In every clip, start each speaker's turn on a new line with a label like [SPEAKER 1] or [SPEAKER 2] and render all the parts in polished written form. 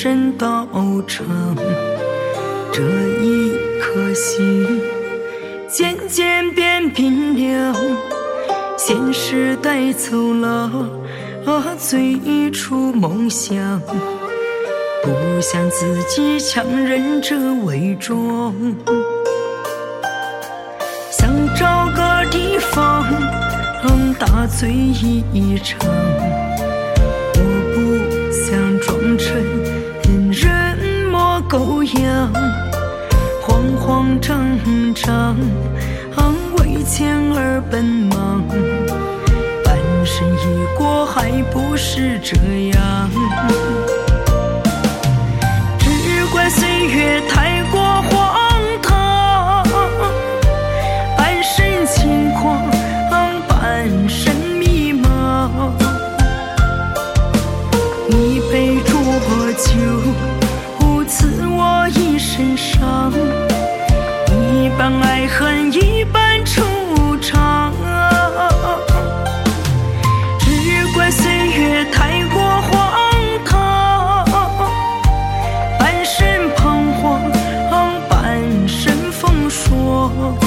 [SPEAKER 1] 身道成。这一颗心渐渐变冰凉，现实带走了最初梦想，不想自己强忍着伪装，想找个地方大醉一场。我不想装成人模狗样，慌慌张张，为钱而奔忙，半生已过还不是这样。只怪岁月太过荒唐，半生轻狂，半生迷茫。一杯浊酒刺我一身伤，一半爱恨一半惆怅。只怪岁月太过荒唐，半生彷徨，半生风霜。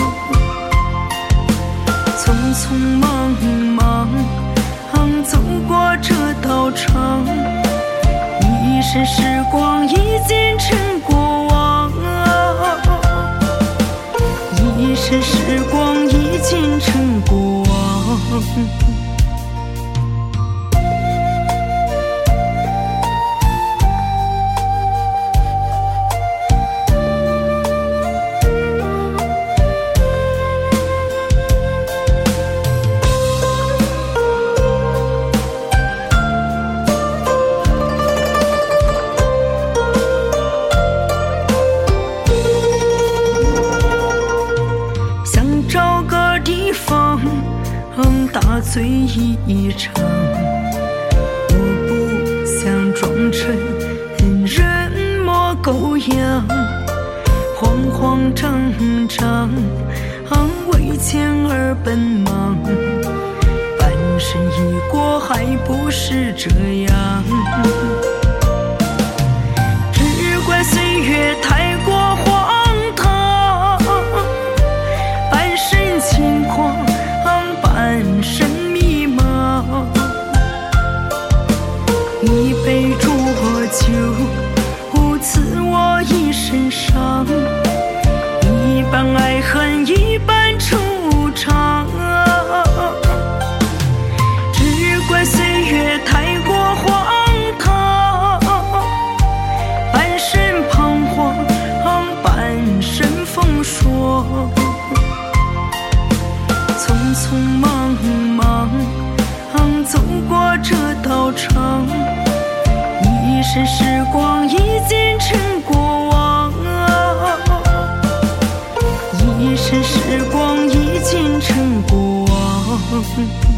[SPEAKER 1] 匆匆忙忙走过这道场，一生时光已经成过往，一生时光已经成过往。找个地方大醉一场，我不想装成人模狗样，慌慌张张，为钱而奔忙，半生已过还不是这样。只怪岁月太过荒唐，半生轻狂，半生迷茫。一杯浊酒刺我一身伤，一半爱恨一半惆怅。只怪岁月太过荒唐，半生彷徨，半生风霜。匆匆忙忙走过这道场，一生时光已经成过往，一生时光已经成过往。